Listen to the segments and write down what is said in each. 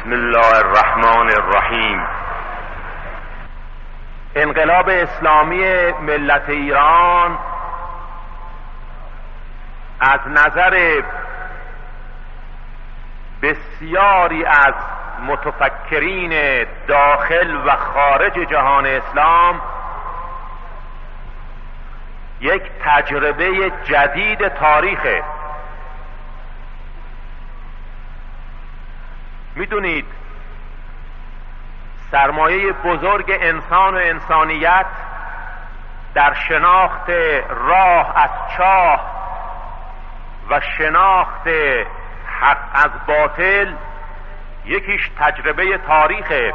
بسم الله الرحمن الرحیم. انقلاب اسلامی ملت ایران از نظر بسیاری از متفکرین داخل و خارج جهان اسلام یک تجربه جدید تاریخه. میدونید سرمایه بزرگ انسان و انسانیت در شناخت راه از چاه و شناخت حق از باطل یکیش تجربه تاریخه.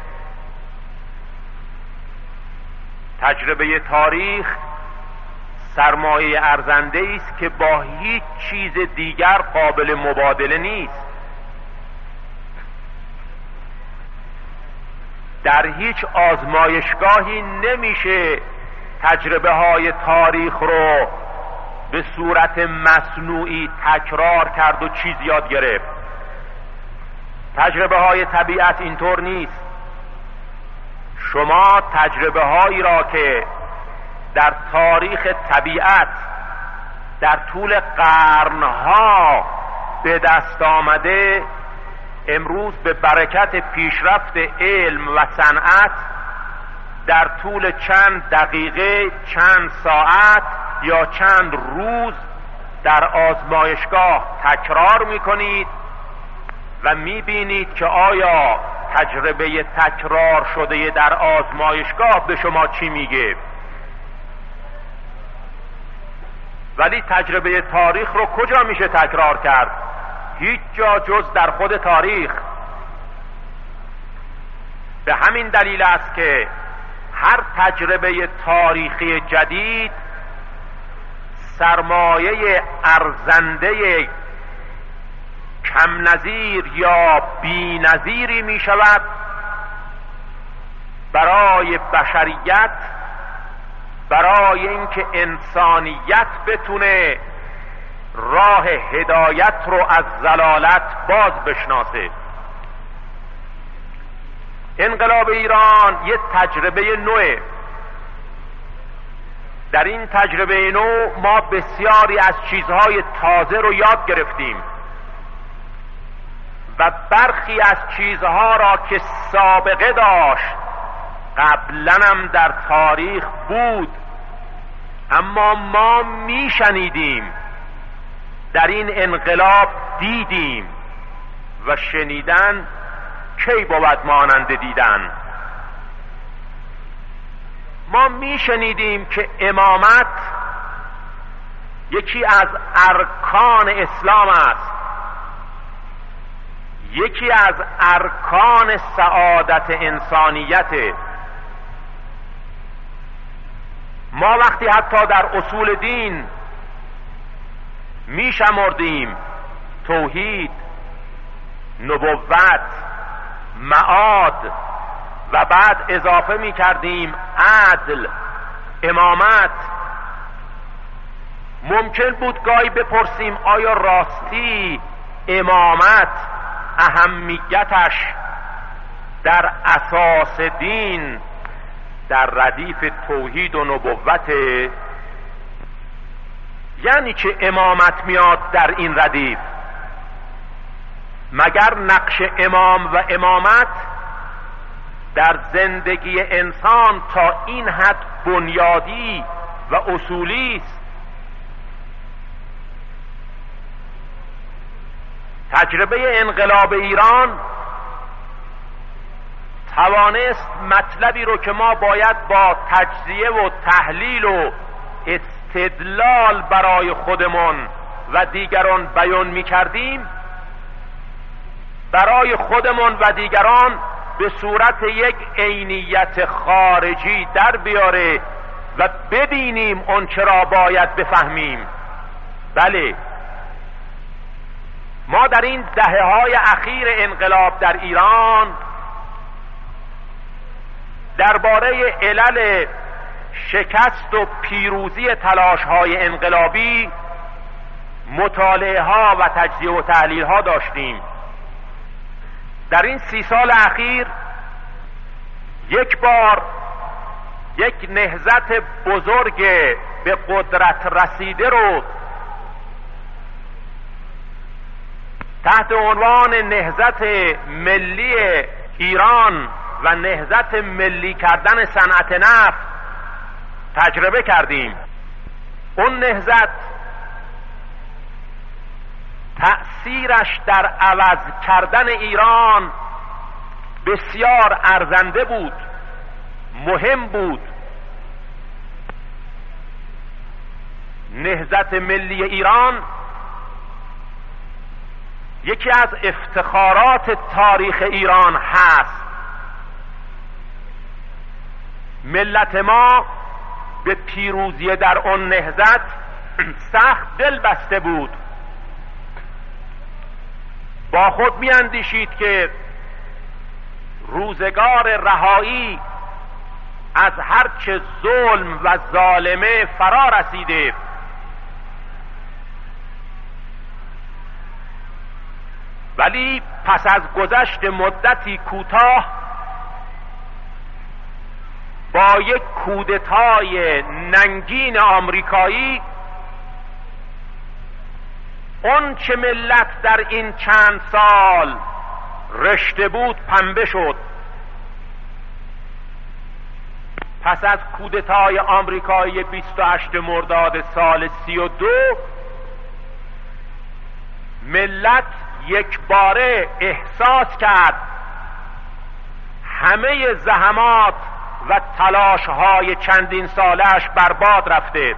تجربه تاریخ سرمایه ارزنده است که با هیچ چیز دیگر قابل مبادله نیست. در هیچ آزمایشگاهی نمیشه تجربه های تاریخ رو به صورت مصنوعی تکرار کرد و چیز یاد گرفت. تجربه های طبیعت اینطور نیست. شما تجربه هایی را که در تاریخ طبیعت در طول قرنها به دست آمده، امروز به برکت پیشرفت علم و صنعت در طول چند دقیقه، چند ساعت یا چند روز در آزمایشگاه تکرار می‌کنید و می‌بینید که آیا تجربه تکرار شده در آزمایشگاه به شما چی میگه. ولی تجربه تاریخ رو کجا میشه تکرار کرد؟ هیچ جا جز در خود تاریخ. به همین دلیل است که هر تجربه تاریخی جدید سرمایه ارزنده کم نظیر یا بی نظیری می شود برای بشریت، برای اینکه انسانیت بتونه راه هدایت رو از ضلالت باز بشناسه. انقلاب ایران یه تجربه نوعه. در این تجربه نو ما بسیاری از چیزهای تازه رو یاد گرفتیم و برخی از چیزها را که سابقه داشت قبلا هم در تاریخ بود اما ما میشنیدیم، در این انقلاب دیدیم و شنیدن کی بود مانند دیدن. ما میشنیدیم که امامت یکی از ارکان اسلام است، یکی از ارکان سعادت انسانیت. ما وقتی حتی در اصول دین میشمردیم توحید، نبوت، معاد و بعد اضافه میکردیم عدل، امامت، ممکن بود گاهی بپرسیم آیا راستی امامت اهمیتش در اساس دین در ردیف توحید و نبوت؟ یعنی چه امامت میاد در این ردیف؟ مگر نقش امام و امامت در زندگی انسان تا این حد بنیادی و اصولی است؟ تجربه انقلاب ایران توانست مطلبی رو که ما باید با تجزیه و تحلیل و استدلال برای خودمون و دیگران بیان می کردیم برای خودمون و دیگران به صورت یک عینیت خارجی در بیاره و ببینیم اون چرا باید بفهمیم. بله، ما در این دهه‌های اخیر انقلاب در ایران درباره علل شکست و پیروزی تلاش‌های انقلابی مطالعه ها و تجزیه و تحلیل ها داشتیم. در این 30 سال اخیر یک بار یک نهضت بزرگ به قدرت رسیده رو تحت عنوان نهضت ملی ایران و نهضت ملی کردن صنعت نفت تجربه کردیم. اون نهضت تأثیرش در عوض کردن ایران بسیار ارزنده بود، مهم بود. نهضت ملی ایران یکی از افتخارات تاریخ ایران هست. ملت ما به پیروزی در اون نهضت سخت دل بسته بود. با خود می اندیشید که روزگار رهایی از هرچه ظلم و ظالمه فرا رسیده. ولی پس از گذشت مدتی کوتاه با یک کودتای ننگین آمریکایی اون چه ملت در این چند سال رشته بود پنبه شد. پس از کودتای آمریکایی 28 مرداد سال 32 ملت یک باره احساس کرد همه زحمات و تلاش‌های چندین سالش برباد رفته.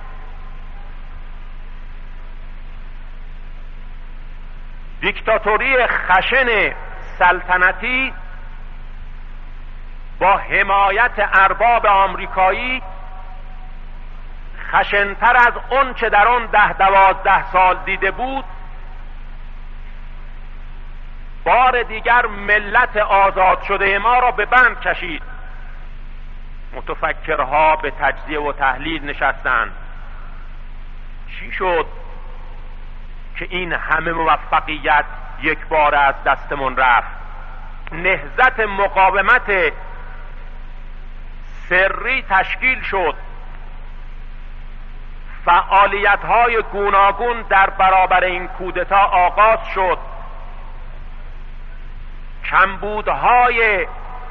دیکتاتوری خشن سلطنتی با حمایت ارباب آمریکایی خشن‌تر از اون چه در اون 10-12 سال دیده بود بار دیگر ملت آزاد شده ما را به بند کشید. متفکرها به تجزیه و تحلیل نشستند. چی شد که این همه موفقیت یک بار از دستمون رفت؟ نهضت مقاومت سری تشکیل شد. فعالیت‌های گوناگون در برابر این کودتا آغاز شد. کمبودهای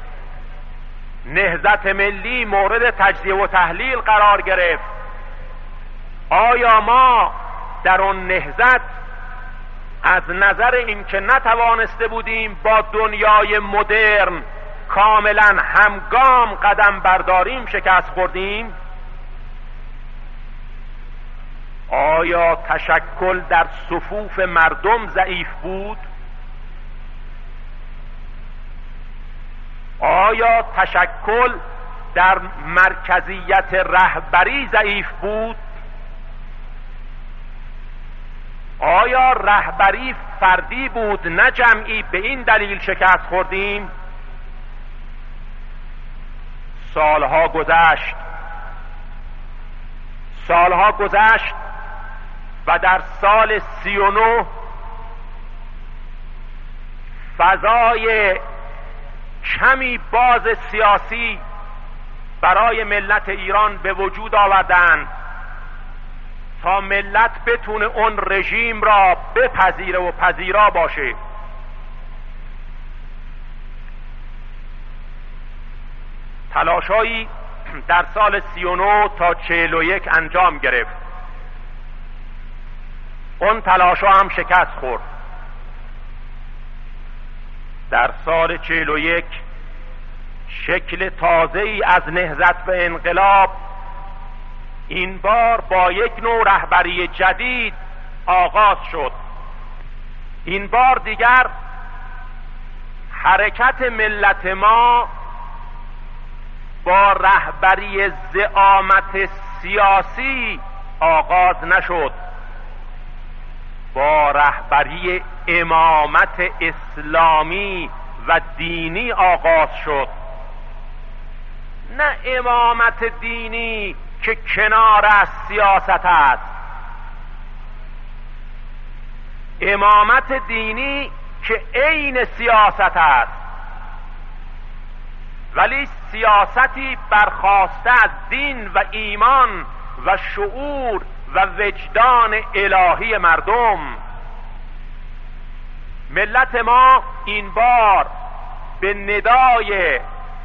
نهضت ملی مورد تجزیه و تحلیل قرار گرفت. آیا ما در اون نهضت از نظر اینکه نتوانسته بودیم با دنیای مدرن کاملا همگام قدم برداریم شکست خوردیم؟ آیا تشکل در صفوف مردم ضعیف بود؟ آیا تشکل در مرکزیت رهبری ضعیف بود؟ آیا رهبری فردی بود نه جمعی؟ به این دلیل شکست خوردیم. سالها گذشت و در سال 39 فضای کمی باز سیاسی برای ملت ایران به وجود آوردند تا ملت بتونه اون رژیم را بپذیره و پذیرا باشه. تلاشایی در سال 39 تا 41 انجام گرفت. اون تلاشا هم شکست خورد. در سال 41 شکل تازه‌ای از نهضت و انقلاب این بار با یک نوع رهبری جدید آغاز شد. این بار دیگر حرکت ملت ما با رهبری زعامت سیاسی آغاز نشد، با رهبری امامت اسلامی و دینی آغاز شد. نه امامت دینی که کنار از سیاست است، امامت دینی که عین سیاست است، ولی سیاستی برخواسته از دین و ایمان و شعور و وجدان الهی مردم. ملت ما این بار به ندای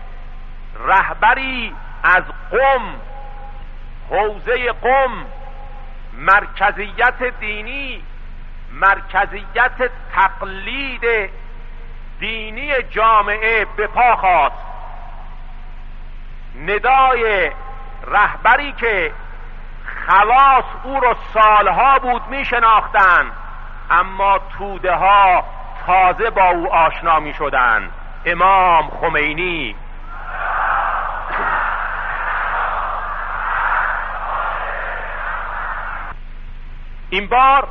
رهبری از قم، حوزه قم، مرکزیت دینی، مرکزیت تقلید دینی جامعه به پا خواست. ندای رهبری که خواص او رو سالها بود می شناختن، اما توده ها تازه با او آشنا می شدن، امام خمینی. این بار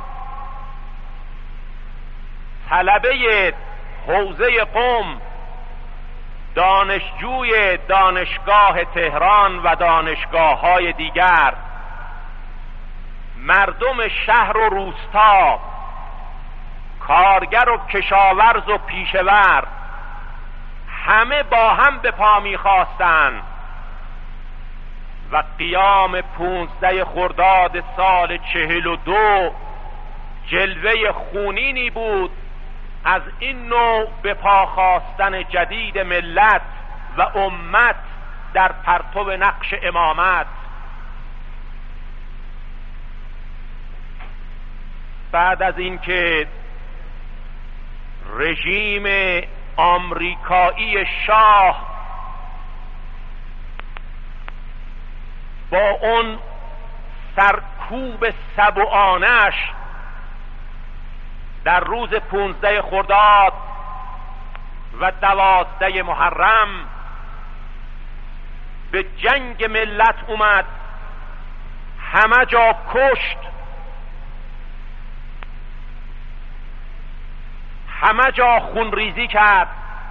طلبه حوزه قم، دانشجوی دانشگاه تهران و دانشگاه‌های دیگر، مردم شهر و روستا، کارگر و کشاورز و پیشور، همه با هم به پا می‌خواستند و قیام 15 خرداد سال 42 جلوه خونینی بود از این نوع به پا خواستن جدید ملت و امت در پرتو نقش امامت. بعد از اینکه رژیم آمریکایی شاه با اون سرکوب سبوانش در روز 15 خرداد و 12 محرم به جنگ ملت اومد، همه جا کشت، همه جا خونریزی کرد،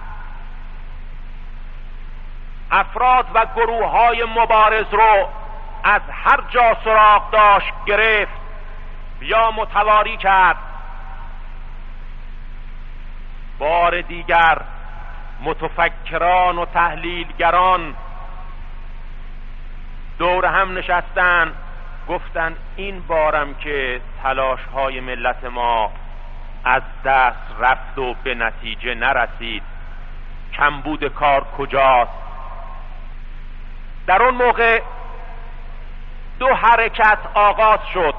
افراد و گروه‌های مبارز رو از هر جا سراغ داشت گرفت یا متواری کرد. بار دیگر متفکران و تحلیلگران دور هم نشستن، گفتن این بارم که تلاش‌های ملت ما از دست رفت و به نتیجه نرسید، کمبود کار کجاست؟ در اون موقع دو حرکت آغاز شد.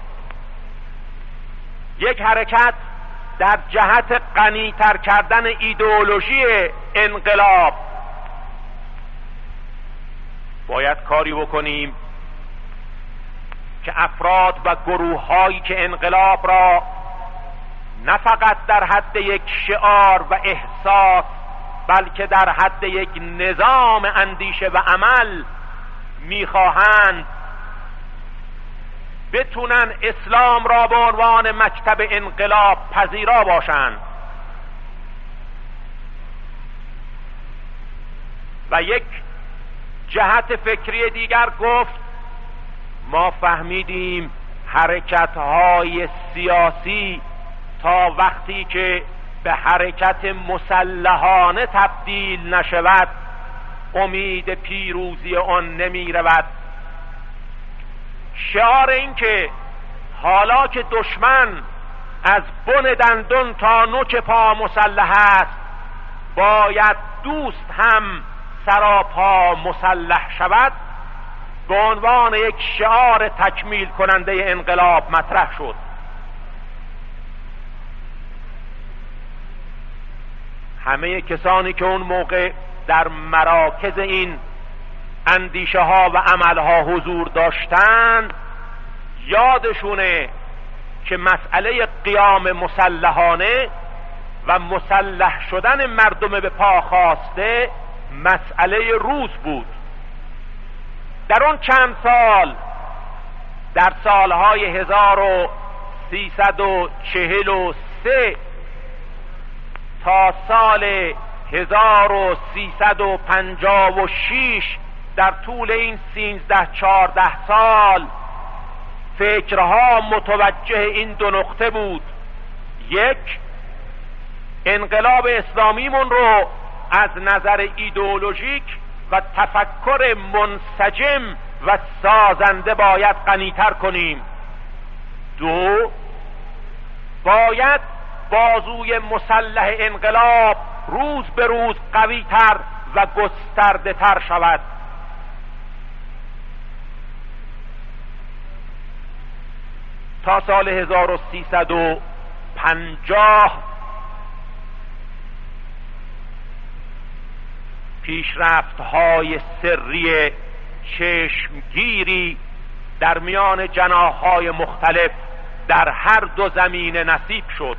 یک حرکت در جهت غنی‌تر کردن ایدئولوژی انقلاب، باید کاری بکنیم که افراد و گروه‌هایی که انقلاب را نه فقط در حد یک شعار و احساس بلکه در حد یک نظام اندیشه و عمل میخواهند، بتونن اسلام را به عنوان مکتب انقلاب پذیرا باشند و یک جهت فکری دیگر گفت ما فهمیدیم حرکت‌های سیاسی تا وقتی که به حرکت مسلحانه تبدیل نشود امید پیروزی آن نمی رود. شعار این که حالا که دشمن از بن دندان تا نوک پا مسلح است، باید دوست هم سراپا مسلح شود، به عنوان یک شعار تکمیل کننده انقلاب مطرح شد. همه کسانی که اون موقع در مراکز این اندیشه ها و عمل ها حضور داشتند یادشونه که مسئله قیام مسلحانه و مسلح شدن مردم به پا خواسته مسئله روز بود. در اون چند سال، در سالهای 1343 تا سال 1356، در طول این 13-14 سال فکرها متوجه این دو نقطه بود: یک، انقلاب اسلامیمون رو از نظر ایدئولوژیک و تفکر منسجم و سازنده باید غنی‌تر کنیم. 2. باید بازوی مسلح انقلاب روز به روز قوی‌تر و گسترده‌تر شود. تا سال 1350 پیشرفت‌های سری چشمگیری در میان جناح‌های مختلف در هر دو زمینه نصیب شد.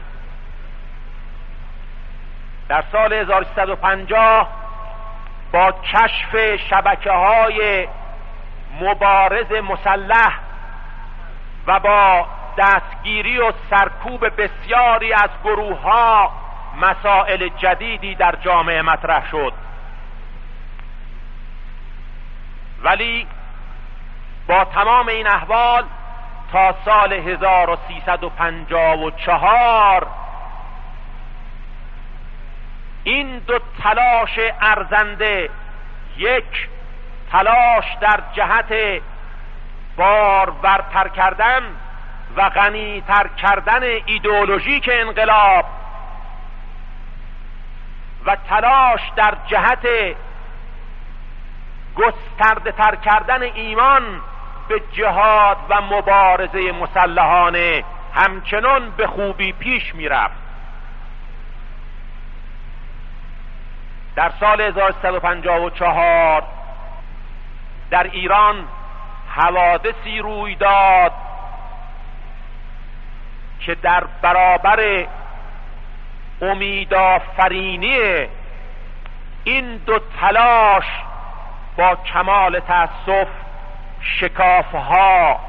در سال 1350 با کشف شبکه‌های مبارز مسلح و با دستگیری و سرکوب بسیاری از گروه‌ها مسائل جدیدی در جامعه مطرح شد. ولی با تمام این احوال تا سال 1354 این دو تلاش ارزنده، یک تلاش در جهت بارورتر کردن و غنی‌تر کردن ایدئولوژیک انقلاب و تلاش در جهت گسترده‌تر کردن ایمان به جهاد و مبارزه مسلحانه همچنان به خوبی پیش می‌رفت. در سال 1354 در ایران حوادثی روی داد که در برابر امیدآفرینی این دو تلاش با کمال تأسف شکاف‌ها،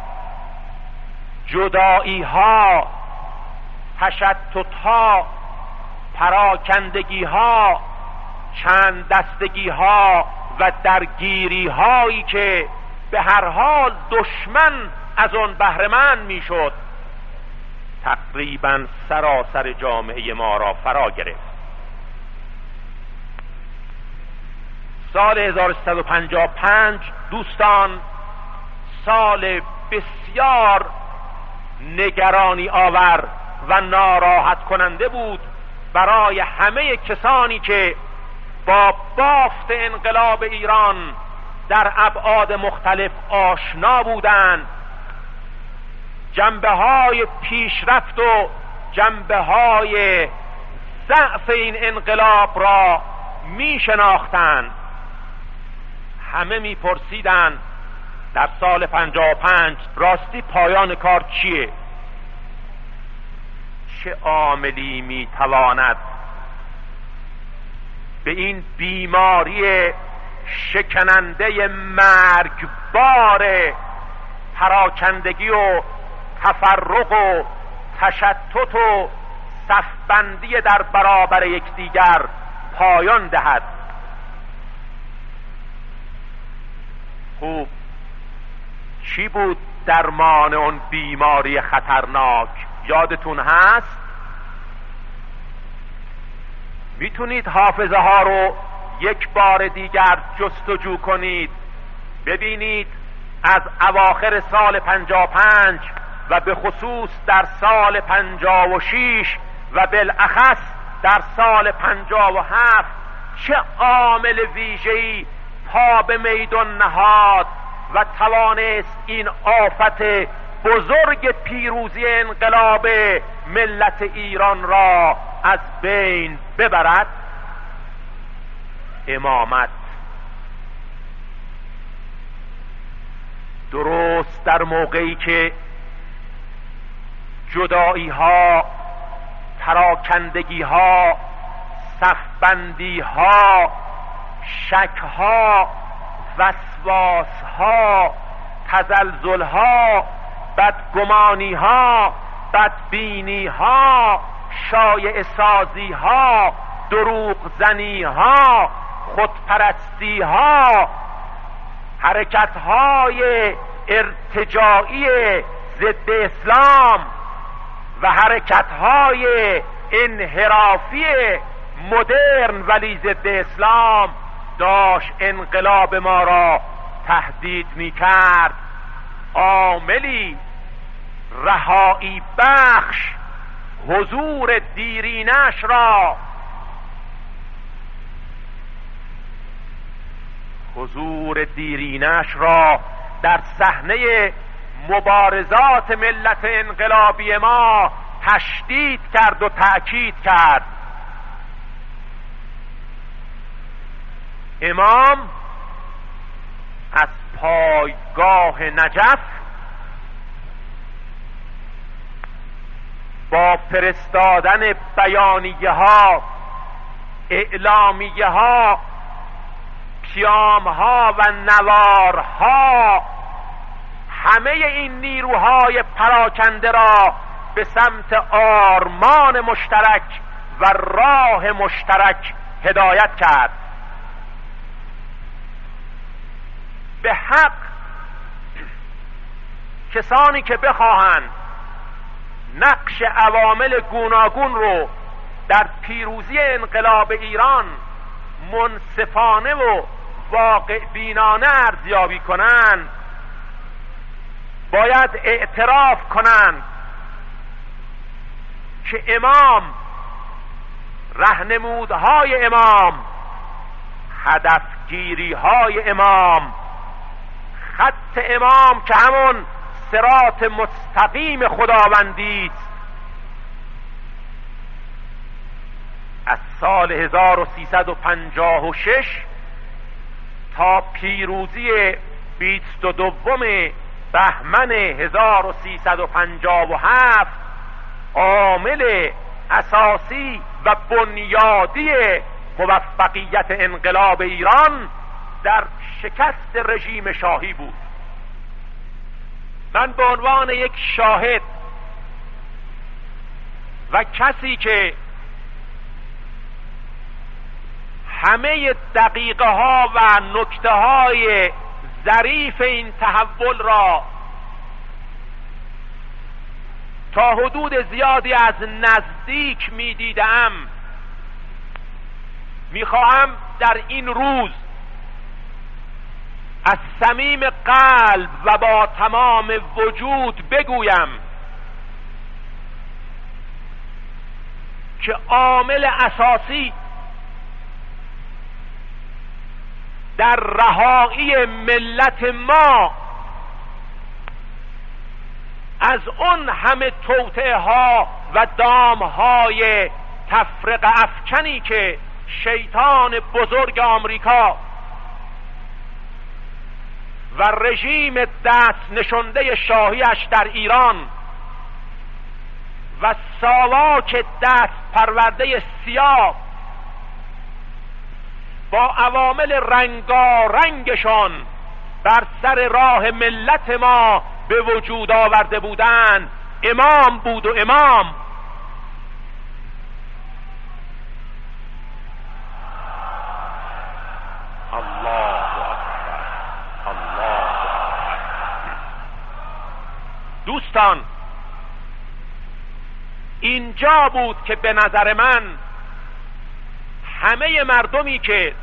جدایی‌ها، تشتت‌ها، پراکندگی‌ها، چند دستگی‌ها و درگیری‌هایی که به هر حال دشمن از آن بهره‌مند می‌شد تقریباً سراسر جامعه ما را فرا گرفت. سال 1355 دوستان سال بسیار نگرانی آور و ناراحت کننده بود برای همه کسانی که با بافت انقلاب ایران در ابعاد مختلف آشنا بودند، جنبه‌های پیشرفت و جنبه‌های ضعف این انقلاب را می شناختند. همه می پرسیدند در سال 55 راستی پایان کار چیه؟ چه عاملی می تواند به این بیماری شکننده مرگبار پراکندگی و تفرق و تشتت و صفبندی در برابر یکدیگر پایان دهد؟ خوب، چی بود درمان اون بیماری خطرناک؟ یادتون هست؟ میتونید حافظه ها رو یک بار دیگر جستجو کنید، ببینید از اواخر سال 55 و به خصوص در سال 56 و بالاخص در سال 57 چه عامل ویژه‌ای پا به میدان نهاد و توانست این آفت بزرگ پیروزی انقلاب ملت ایران را از بین ببرد؟ امامت. درست در موقعی که جدایی ها، پراکندگی ها، صفبندی ها، شک ها، وسواس ها، تزلزل ها، بدگمانی ها، بدبینی ها، شایعه سازی ها، دروغ زنی ها، خودپرستی ها، حرکت های ارتجاعی ضد اسلام و حرکت های انحرافی مدرن ولی ضد اسلام داشت انقلاب ما را تهدید می کرد، عاملی رهایی بخش حضور دیرینش را در صحنه مبارزات ملت انقلابی ما تشدید کرد و تأکید کرد. امام از پایگاه نجف با فرستادن بیانیه ها، اعلامیه ها، پیام ها و نوارها همه این نیروهای پراکنده را به سمت آرمان مشترک و راه مشترک هدایت کرد. به حق کسانی که بخواهند نقش عوامل گوناگون رو در پیروزی انقلاب ایران منصفانه و واقع بینانه ارزیابی کنند، باید اعتراف کنند که امام، راهنمودهای امام، هدفگیری‌های امام، خط امام که همون صراط مستقیم خداوندی است، از سال 1356 تا پیروزی 22 بهمن 1357 عامل اساسی و بنیادی موفقیت انقلاب ایران در شکست رژیم شاهی بود. من به عنوان یک شاهد و کسی که همه دقیقه ها و نکته های ظریف این تحول را تا حدود زیادی از نزدیک می دیدم، می خواهم در این روز از صمیم قلب و با تمام وجود بگویم که عامل اساسی در رهایی ملت ما از اون همه توطئه ها و دام های تفرقه افکنی که شیطان بزرگ آمریکا و رژیم دست نشنده شاهیش در ایران و ساواک دست پرورده سیاه با عوامل رنگارنگشان بر سر راه ملت ما به وجود آورده بودند، امام بود و امام دوستان، اینجا بود که به نظر من همه مردمی که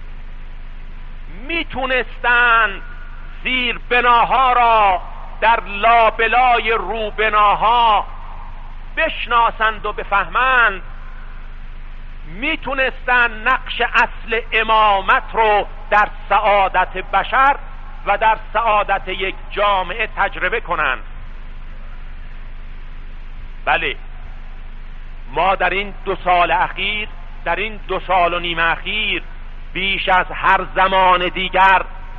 میتونستند زیر بناها را در لابلای روبناها بشناسند و بفهمند، میتونستند نقش اصل امامت رو در سعادت بشر و در سعادت یک جامعه تجربه کنند. بله، ما در این 2 سال اخیر، در این 2 سال و نیم اخیر، بیش از هر زمان دیگر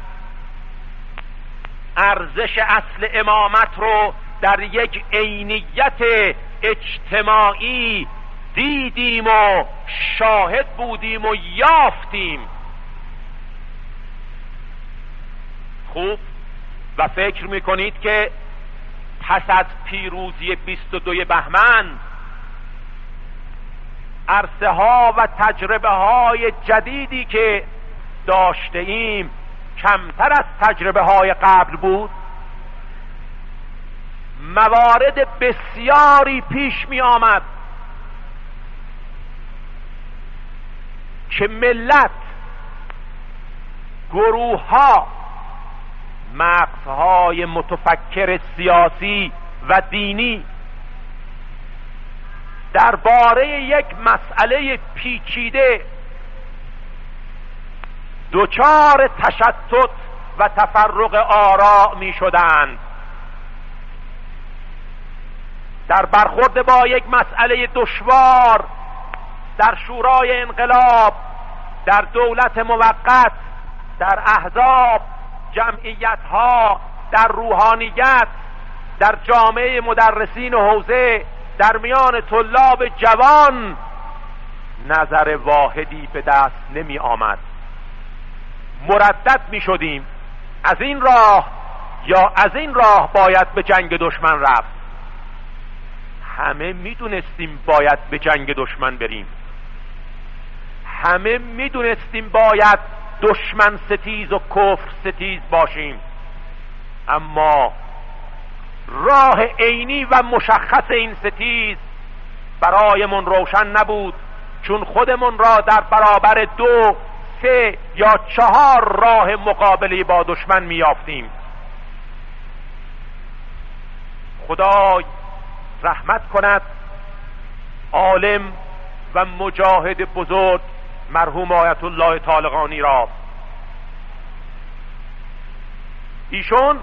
ارزش اصل امامت رو در یک عینیت اجتماعی دیدیم و شاهد بودیم و یافتیم. خوب، و فکر میکنید که پس از پیروزی 22 بهمن عرصه ها و تجربه های جدیدی که داشته ایم کمتر از تجربه های قبل بود؟ موارد بسیاری پیش می آمد که ملت، گروه‌ها، مغزهای متفکر سیاسی و دینی درباره یک مسئله پیچیده دچار تشتت و تفرق آراء می شدند. در برخورد با یک مسئله دشوار در شورای انقلاب، در دولت موقت، در احزاب، جمعیت‌ها، در روحانیت، در جامعه مدرسین و حوزه، در میان طلاب جوان، نظر واحدی به دست نمی آمد. مردد می شدیم از این راه یا از این راه باید به جنگ دشمن رفت. همه می دونستیم باید به جنگ دشمن بریم، همه می دونستیم باید دشمن ستیز و کفر ستیز باشیم، اما راه عینی و مشخص این ستیز برایمون روشن نبود، چون خودمون را در برابر 2، 3 یا 4 راه مقابله با دشمن میافتیم. خدای رحمت کند عالم و مجاهد بزرگ مرحوم آیت الله طالقانی را. ایشون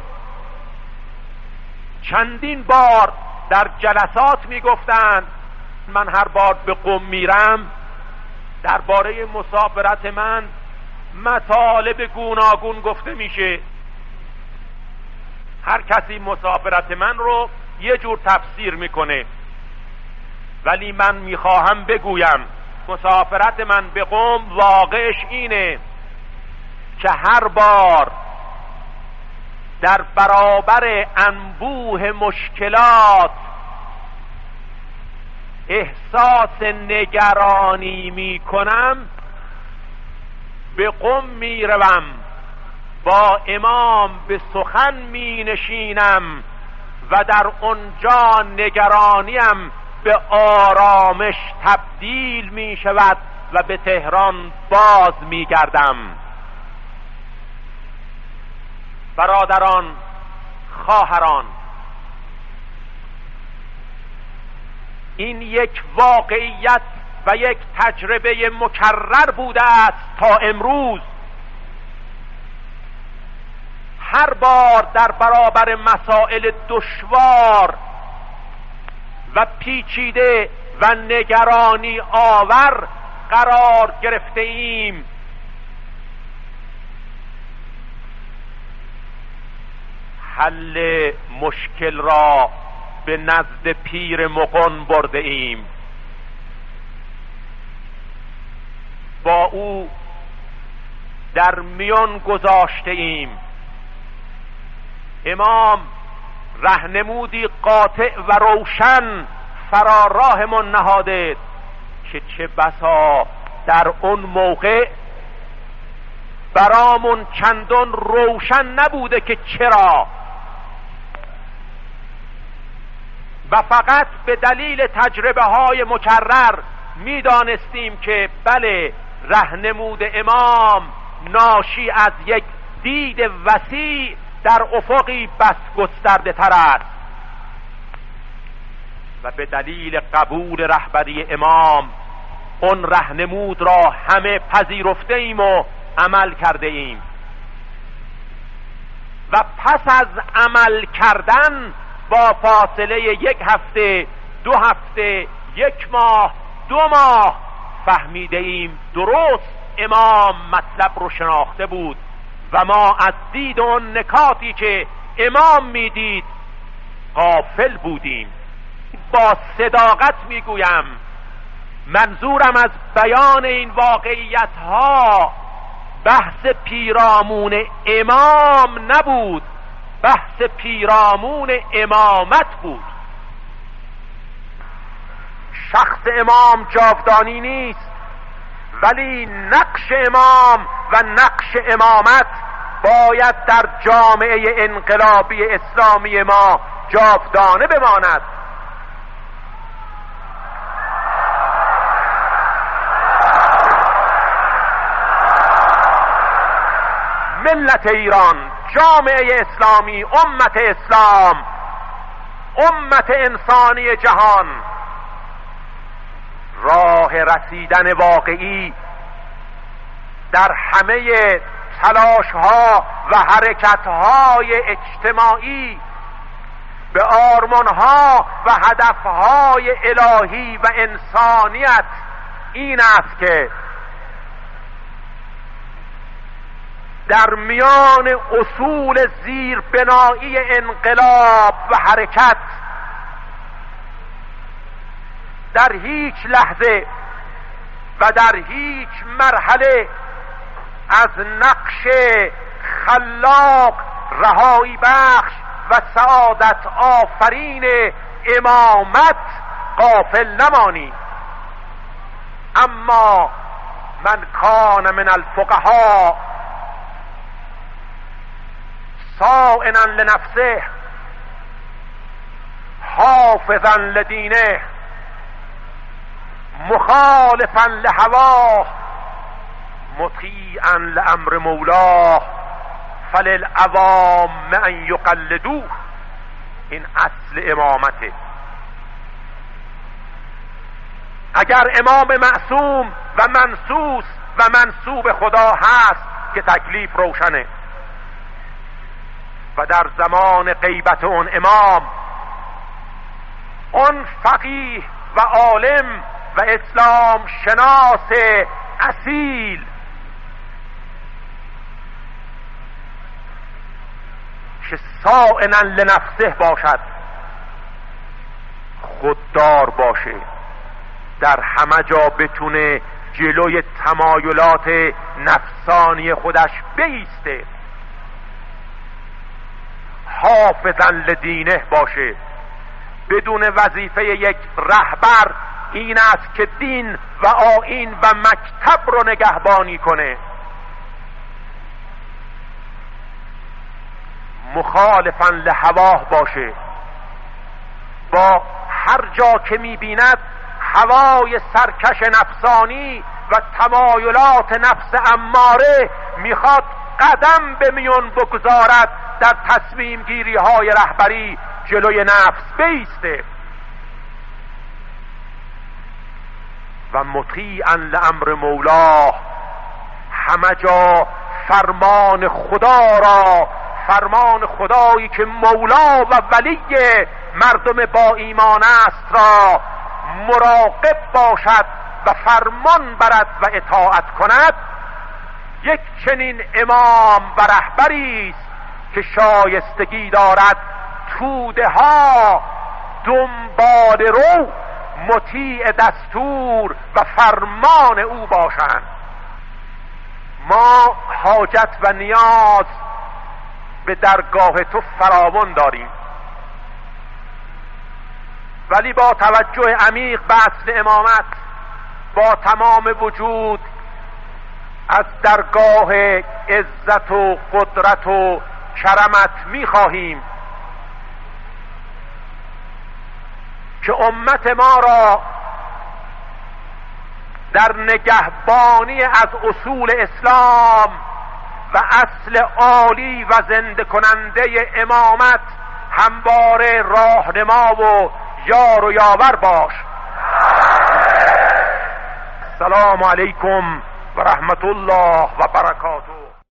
چندین بار در جلسات میگفتند، من هر بار به قم میرم درباره مسافرت من مطالب گوناگون گفته میشه. هر کسی مسافرت من رو یه جور تفسیر میکنه، ولی من میخواهم بگویم مسافرت من به قم واقعش اینه که هر بار در برابر انبوه مشکلات احساس نگرانی می کنم، به قم می روم، با امام به سخن می نشینم و در اونجا نگرانیم به آرامش تبدیل می شود و به تهران باز می گردم. برادران، خواهران، این یک واقعیت و یک تجربه مکرر بوده است تا امروز. هر بار در برابر مسائل دشوار و پیچیده و نگرانی آور قرار گرفته ایم، حل مشکل را به نزد پیر مغان برده ایم. با او در میان گذاشته ایم. امام راهنمودی قاطع و روشن فرا راهمان نهاده که چه بسا در اون موقع برامون چندان روشن نبوده که چرا، و فقط به دلیل تجربه های مکرر میدانستیم که بله، راهنمود امام ناشی از یک دید وسیع در افقی بس گسترده تر است، و به دلیل قبول رهبری امام اون راهنمود را همه پذیرفته ایم و عمل کرده ایم. و پس از عمل کردن با فاصله 1 هفته، 2 هفته، 1 ماه، 2 ماه فهمیده ایم درست امام مطلب رو شناخته بود و ما از دید اون نکاتی که امام میدید غافل بودیم. با صداقت میگویم منظورم از بیان این واقعیت ها بحث پیرامون امام نبود، بحث پیرامون امامت بود. شخص امام جاودانی نیست، ولی نقش امام و نقش امامت باید در جامعه انقلابی اسلامی ما جاودانه بماند. ملت ایران، جامعه اسلامی، امت اسلام، امت انسانی جهان راه رسیدن واقعی در همه تلاش‌ها و حرکت‌های اجتماعی به آرمان‌ها و هدف‌های الهی و انسانیت این است که در میان اصول زیربنایی انقلاب و حرکت در هیچ لحظه و در هیچ مرحله از نقش خلاق، رهایی بخش و سعادت آفرین امامت غافل نمانی. اما من کان من الفقهاء صائنا لنفسه حافظا لدینه مخالفا لهواه مطیعا لامر مولاه فللعوام ان یقلدوه. این اصل امامته. اگر امام معصوم و منصوص و منصوب خدا هست که تکلیف روشنه و در زمان غیبت اون امام، اون فقیه و عالم و اسلام شناس اصیل که صائنا لنفسه باشد، خوددار باشه، در همه جا بتونه جلوی تمایلات نفسانی خودش بایسته، حافظا لدینه باشه، بدون وظیفه یک رهبر این است که دین و آیین و مکتب رو نگهبانی کنه، مخالفا لهواه باشه، با هر جا که میبیند هوای سرکش نفسانی و تمایلات نفس اماره میخواد قدم به میون بگذارد در تصمیم گیری های رهبری جلوی نفس بیسته و مطیعا لامر مولاه، همه جا فرمان خدا را، فرمان خدایی که مولا و ولی مردم با ایمان است را مراقب باشد و فرمان برد و اطاعت کند. یک چنین امام و رهبری است که شایستگی دارد توده ها دنبال رو مطیع دستور و فرمان او باشند. ما حاجت و نیاز به درگاه تو فراوان داریم، ولی با توجه عمیق به اصل امامت با تمام وجود از درگاه عزت و قدرت و کرمت می‌خواهیم که امت ما را در نگهبانی از اصول اسلام و اصل عالی و زنده کننده امامت همواره راهنما و یار و یاور باش. السلام علیکم و رحمت الله و برکاته.